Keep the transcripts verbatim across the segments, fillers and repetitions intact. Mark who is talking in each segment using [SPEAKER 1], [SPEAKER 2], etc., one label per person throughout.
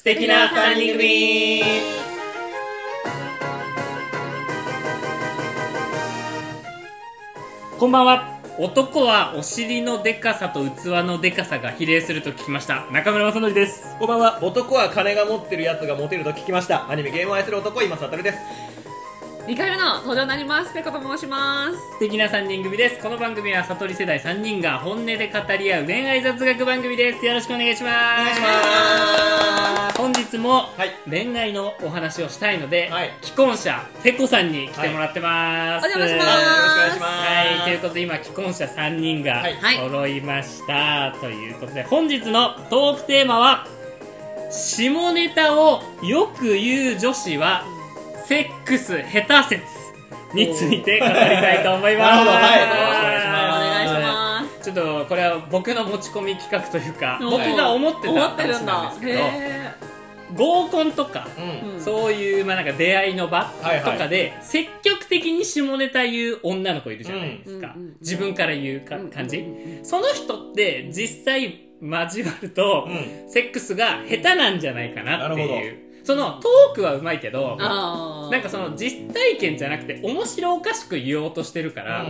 [SPEAKER 1] 素敵なさんにん組。こんばんは。男はお尻のデカさと器のデカさが比例すると聞きました。中村正則です。
[SPEAKER 2] こんばんは。男は金が持ってるやつがモテると聞きました。アニメゲームを愛する男、今悟です。
[SPEAKER 3] にかいめの登場になります。ペコと申します。
[SPEAKER 1] 素敵なさんにん組です。この番組は悟り世代さんにんが本音で語り合う恋愛雑学番組です。よろしくお願いします。お願いします。本日も恋愛のお話をしたいので、はい、既婚者ペコさんに来てもらってます。
[SPEAKER 3] はい、お邪魔します。
[SPEAKER 2] よろしくお願いします。
[SPEAKER 1] はい、ということで今既婚者さんにんが揃いました、はい、ということで本日のトークテーマは、下ネタをよく言う女子はセックス下手説について語りたいと思います。
[SPEAKER 2] なるほど、はい、
[SPEAKER 3] よろしくお願いします。
[SPEAKER 1] ちょっとこれは僕の持ち込み企画というか、僕が思ってた話なんですけど、合コンとか、うん、そういう、まあ、なんか出会いの場とかで積極的に下ネタ言う女の子いるじゃないですか、うん、自分から言うか感じ、うん、その人って実際交わると、うん、セックスが下手なんじゃないかなっていう。そのトークはうまいけど、なんかその実体験じゃなくて面白おかしく言おうとしてるから、うん、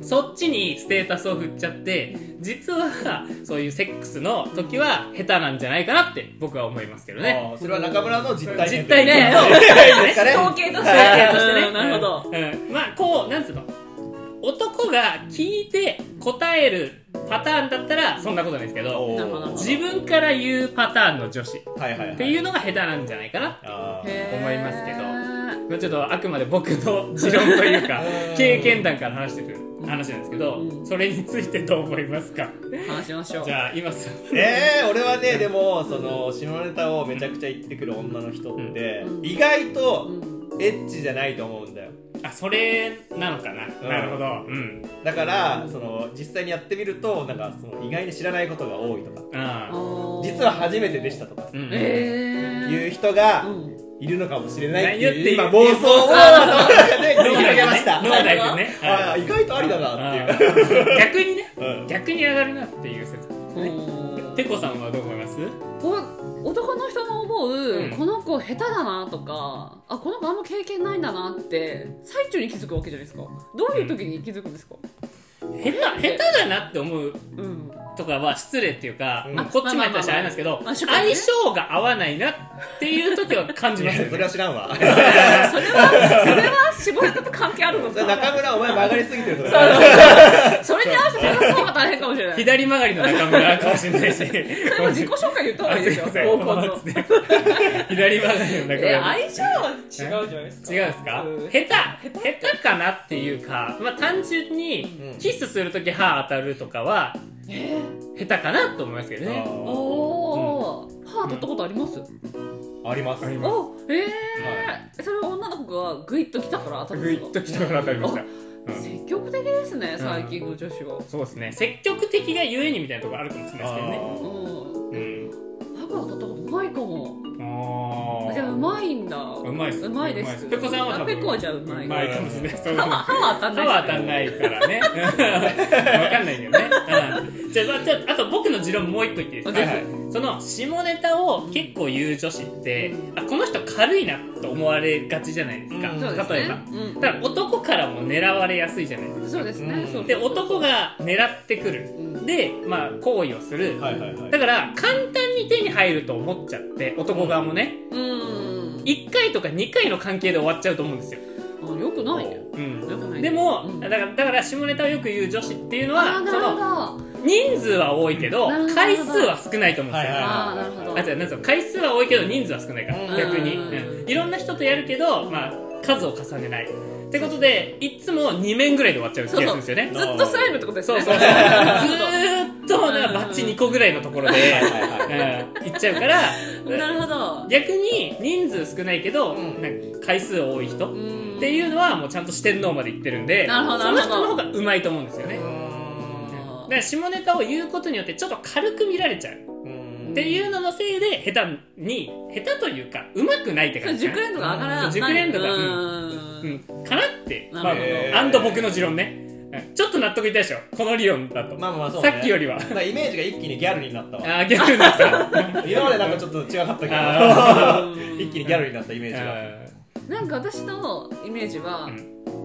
[SPEAKER 1] そっちにステータスを振っちゃって、実はそういうセックスの時は下手なんじゃないかなって僕は思いますけどね。
[SPEAKER 2] それは中村の実体験
[SPEAKER 1] 実体験の
[SPEAKER 3] 統計として
[SPEAKER 1] ね。
[SPEAKER 3] なるほど。
[SPEAKER 1] うん、まあこうなんつうの、男が聞いて答えるパターンだったらそんなことないですけど、自分から言うパターンの女子っていうのが下手なんじゃないかなって思いますけど、まあ、ちょっとあくまで僕の持論というか経験談から話してる話なんですけど、それについてどう思いますか。
[SPEAKER 3] 話しましょう。
[SPEAKER 1] じゃあ今すぐ
[SPEAKER 2] えー、俺はね、でもその下ネタをめちゃくちゃ言ってくる女の人って意外とエッチじゃないと思うんだよ。
[SPEAKER 1] あ、それなのかな、うん、なるほど、うん、
[SPEAKER 2] だからその実際にやってみるとなんかその意外に知らないことが多いとか、
[SPEAKER 1] あ
[SPEAKER 2] 実は初めてでしたとか、うん、
[SPEAKER 3] えー、
[SPEAKER 2] いう人がいるのかもしれないっていう、今
[SPEAKER 1] 妄
[SPEAKER 2] 想を
[SPEAKER 1] 脳内でね、脳内でね、
[SPEAKER 2] あ、意外とありだなっていう、
[SPEAKER 1] 逆にね、うん、逆に上がるなっていう説ですね。ペコさんはどう思います？
[SPEAKER 3] 男の人の思う、うん、この子下手だなとか、あ、この子あんま経験ないんだなって最中に気づくわけじゃないですか。どういう時に気づくんですか？
[SPEAKER 1] うん、下手、下手だなって思うとかは失礼っていうか、うん、こっちもやったらしあれなんですけど、相性が合わないなっていう時は感じますよね。
[SPEAKER 2] それは知らんわ。
[SPEAKER 3] それは、それは下ネタと関係あるのか。
[SPEAKER 2] 中村お前曲がりすぎてるとか。
[SPEAKER 3] それに合わせて目指す方が大変かもしれない。
[SPEAKER 1] 左曲がりの中村かもしれないし。そ
[SPEAKER 3] れも自己紹介言った方がいいですよ。合コンの。
[SPEAKER 1] 左曲がりの中村。
[SPEAKER 3] え、相性は違うじゃないですか。
[SPEAKER 1] 違うんですか？下手下手かなっていうか、まあ単純にキスするとき歯当たるとかは下手かなと思いますけどね。
[SPEAKER 3] おー、歯当たったことあります？
[SPEAKER 2] あります。
[SPEAKER 3] お、えー、はい、それは女の子がグイッときたから当たるんですか？
[SPEAKER 1] グイッときたから当たりました。
[SPEAKER 3] うん、積極的ですね、最近の女子は、うん、
[SPEAKER 1] そうですね、積極的がゆえにみたいなところあるかもしれないですけどね。
[SPEAKER 3] うん、歯が当たったことうまいかも。
[SPEAKER 1] あ、
[SPEAKER 3] じゃあうまいんだ。
[SPEAKER 1] うまいです。
[SPEAKER 3] うまいです。
[SPEAKER 1] ペコさんは多分
[SPEAKER 3] ペコはじゃあうまい。
[SPEAKER 1] うまいかもしれない。
[SPEAKER 3] 歯は歯は当たんない。
[SPEAKER 1] 歯は当たんないからね。わかんないけどね。うん、じゃあ、じゃあ、あと僕の持論もう一個言っていいですか？はいはい、その下ネタを結構言う女子って、あ、この人軽いなと思われがちじゃないですか。うん、例えば、うん、だから男からも狙われやすいじゃないですか。
[SPEAKER 3] そうですね。
[SPEAKER 1] うん、で、男が狙ってくる。うん、で、まあ行為をする。はいはいはい、だから簡単に手に入ると思っちゃって、男側もね。うん、いっかいとかにかいの関係で終わっちゃうと思うんですよ。
[SPEAKER 3] あ、よくないね。
[SPEAKER 1] うん、でも、うん、だからだから下ネタをよく言う女子っていうのは、その人数は多いけど回数は少ないと思うんですよ。
[SPEAKER 3] あ、なるほど。
[SPEAKER 1] あ、違う、なんですよ、回数は多いけど人数は少ないから、逆に、うん、いろんな人とやるけど、まあ数を重ねないってことで、いつもに面ぐらいで終わっちゃう気がするんですよね。
[SPEAKER 3] そうそう、ずっとスライムってことですね。
[SPEAKER 1] そうそうそう。ずーっとなんかバッチにこぐらいのところで、うん、いっちゃうから。
[SPEAKER 3] なるほど。
[SPEAKER 1] 逆に人数少ないけど、うん、なんか回数多い人っていうのはもうちゃんと四天王までいってるんで、
[SPEAKER 3] なるほど、
[SPEAKER 1] その人の方がうまいと思うんですよね。だから下ネタを言うことによってちょっと軽く見られちゃうっていうののせいで、下手に下手というか上手くないって感じ。
[SPEAKER 3] 熟練度が上がらない。
[SPEAKER 1] 熟練度が、うんうん、かなって、まあ、アンド僕の持論ね。 ちょっと納得いったでしょこの理論だと。
[SPEAKER 2] まあまあそうね、
[SPEAKER 1] さっきよりは
[SPEAKER 2] イメージが一気にギャルになったわ。
[SPEAKER 1] あギャルになった
[SPEAKER 2] 今までなんかちょっと違かったけど一気にギャルになったイメージが。
[SPEAKER 3] なんか私のイメージは、うん、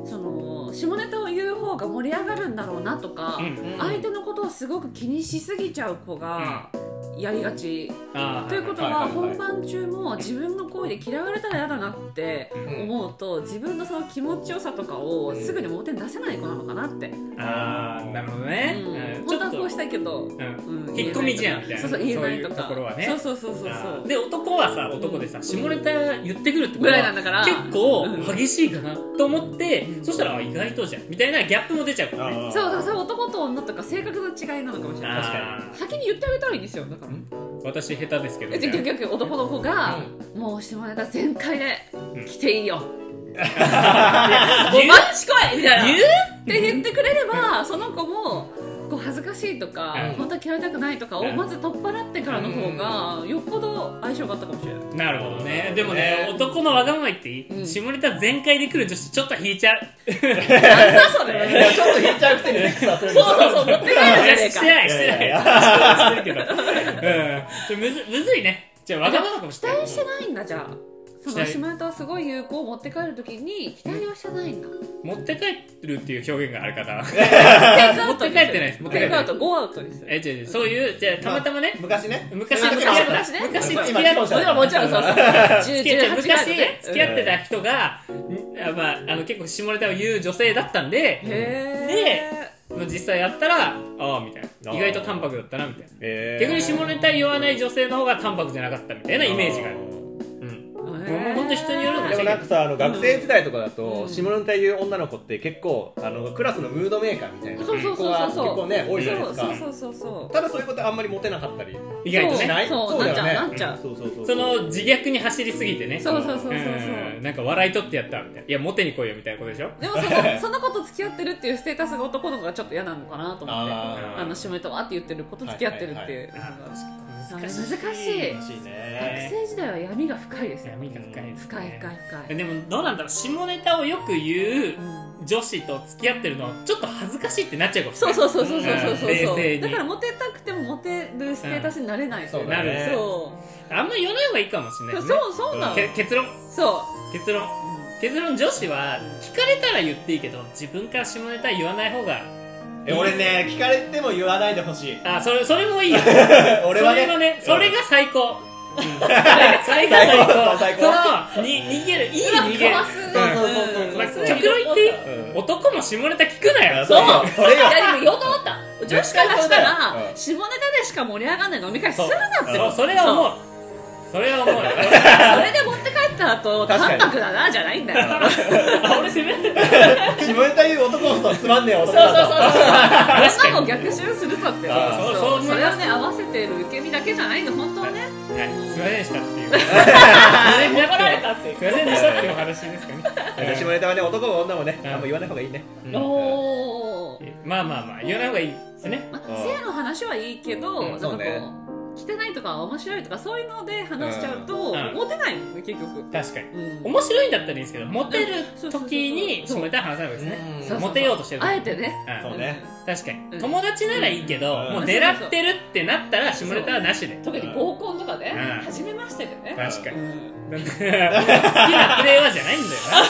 [SPEAKER 3] その下ネタを言う方が盛り上がるんだろうなとか、うん、相手のことをすごく気にしすぎちゃう子がやりがち、うん、ということは本番中も自分の行為で嫌われたら嫌だなって思うと、自分のその気持ちよさとかをすぐに表に出せない子なのかなって。
[SPEAKER 1] ああなるほどね、
[SPEAKER 3] うん、本当はこうしたいけど、うん
[SPEAKER 1] うん、引っ込みじゃんみたいな、
[SPEAKER 3] そうそう言えないとか、
[SPEAKER 1] そういうところはね、
[SPEAKER 3] そうそうそうそうそう
[SPEAKER 1] で男はさ男でさ、うん、下ネタ言ってくるってこと
[SPEAKER 3] ぐらいなんだから
[SPEAKER 1] 結構激しいかなと思って、うん、そしたら意外とじゃんみたいなギャップも出ちゃうからね。
[SPEAKER 3] そうだからそれ男と女とか性格の違いなのかもしれない。
[SPEAKER 2] 確かに
[SPEAKER 3] 先に言ってあげたらいいんですよ。だから
[SPEAKER 1] 私下手ですけど、ね、
[SPEAKER 3] 逆逆男の子が、うん、もう下ネタ全開で来ていいよ、うん、もうマッチ来いみたいな言うって言ってくれれば、その子もこう恥ずかしいとか、うん、本当は嫌われたくないとかをまず取っ払ってからの方がよっぽど相性があったかもしれない。
[SPEAKER 1] なるほどね。でもね、男のわがまま言っていい、うん、下ネタ全開で来る女子ちょっと引いちゃう。
[SPEAKER 3] なんだそれ
[SPEAKER 2] ちょっと引いちゃうくせにセックスはする。
[SPEAKER 3] そうそうそう、持って帰るじゃねえか。
[SPEAKER 1] してないしてないしてるけど、うん、むずむずいね。じゃあわがままかもしれない。
[SPEAKER 3] 期待してないんだ。じゃあその下ネタすごい有効を持って帰るときに期待はしてないんだ。
[SPEAKER 1] 持って帰るっていう表現があるかな。
[SPEAKER 3] 持って帰ってないです。テイクアウト、ゴーアウトです。
[SPEAKER 1] え、違う違う、そういう、じゃあたまたまね、
[SPEAKER 2] 昔ね、
[SPEAKER 1] 昔付き合った、昔付き合った、
[SPEAKER 3] もちろんもちろんそうそう、
[SPEAKER 1] 昔付き合ってた人が、まああの結構下ネタを言う女性だったんで、で実際やったら、ああみたいな、意外と淡白だったなみたいな。逆に下ネタ言わない女性の方が淡白じゃなかったみたいなイメージがある。本当人によるの。
[SPEAKER 2] でもなんかさ、あの学生時代とかだと、うん、下ネタ言う女の子って結構あのクラスのムードメーカーみたいな子が結構ね多いじゃないですか。
[SPEAKER 3] そうそうそうそう。
[SPEAKER 2] ただそういうことあんまりモテなかったり
[SPEAKER 1] 意外としない。
[SPEAKER 3] そうだよね。なっちゃう。
[SPEAKER 2] そうそうそう。
[SPEAKER 1] その自虐に走りすぎてね。
[SPEAKER 3] そうそうそうそうそう。
[SPEAKER 1] なんか笑い取ってやったみたいな。いやモテに来いよみたいなことでしょ。
[SPEAKER 3] でもそのその子と付き合ってるっていうステータスが男の子がちょっと嫌なのかなと思って、あ, あの下ネタはって言ってる子と付き合ってるっていう。難しい。難しいね。学生時代は闇が深いですよ。
[SPEAKER 1] 闇が深いです、ね。
[SPEAKER 3] 深い深い深い。
[SPEAKER 1] でもどうなんだろう、下ネタをよく言う女子と付き合ってるのちょっと恥ずかしいってなっちゃうかもしれない。
[SPEAKER 3] そうそうそうそうそうそう。
[SPEAKER 1] 冷静に。
[SPEAKER 3] だからモテたくてもモテるステータスになれない。
[SPEAKER 1] そうなる。そう。あんま言わない方がいいかもしれないです
[SPEAKER 3] ね。そうそうなの。
[SPEAKER 1] 結論。
[SPEAKER 3] そう。
[SPEAKER 1] 結論。結論、女子は聞かれたら言っていいけど自分から下ネタ言わない方が。
[SPEAKER 2] え、俺ね、聞かれても言わないでほしい。
[SPEAKER 1] あ、それ、それもいいよ。
[SPEAKER 2] 俺はね、
[SPEAKER 1] それがね、それが最高。それが最高。最高。その、に、逃げる、いい逃げる。
[SPEAKER 2] そうそうそうそう。
[SPEAKER 1] 極論言っていい？男も下ネタ聞くなよ。
[SPEAKER 3] そう。それよ。いや、でも言おうと思った。女子からしたら、下ネタでしか盛り上がんない飲み会するなって。
[SPEAKER 1] そう、それは思う。それは思う。それ
[SPEAKER 3] で持って帰った後、淡白だな、じゃないんだよ。
[SPEAKER 1] あ、俺攻める。
[SPEAKER 2] 下ネタ言う男こそつまんねえ男
[SPEAKER 3] だ。そうそうそうそう。女も逆襲するとって。
[SPEAKER 1] そう、
[SPEAKER 3] それをね、合わせてる受け身だけじゃないの、本当はね。
[SPEAKER 1] すいませんでしたっていう。怒られたっていう。すいませんでしたっていう話ですかね。
[SPEAKER 2] 下ネタはね、男も女もね、あんま言わない方がいいね。
[SPEAKER 3] おー。
[SPEAKER 1] まあまあまあ、言わない方がいいですね。
[SPEAKER 3] 性の話はいいけど、
[SPEAKER 2] そうね。
[SPEAKER 3] 汚いとか面白いとかそういうので話しちゃうと、うん、モテないの結局。
[SPEAKER 1] 確かに、うん、面白いんだったらいいんですけど、モテる時に下ネタ話さないわけですね。モテようとしてる
[SPEAKER 3] あえてね、
[SPEAKER 1] うん、そうね、確かに、うん、友達ならいいけど、うん、もう狙ってるってなったら下ネタはなしで、
[SPEAKER 3] 特に合コンとかで、ね、うん、初めましてでね、
[SPEAKER 1] 確かに、うん、好きなプレーはじゃないんだよな。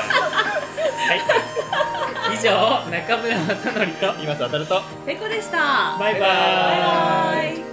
[SPEAKER 1] はい、以上中村正則と
[SPEAKER 2] 今津渡ると
[SPEAKER 3] ペコでした。
[SPEAKER 1] バイバーイ。
[SPEAKER 3] バイバーイ。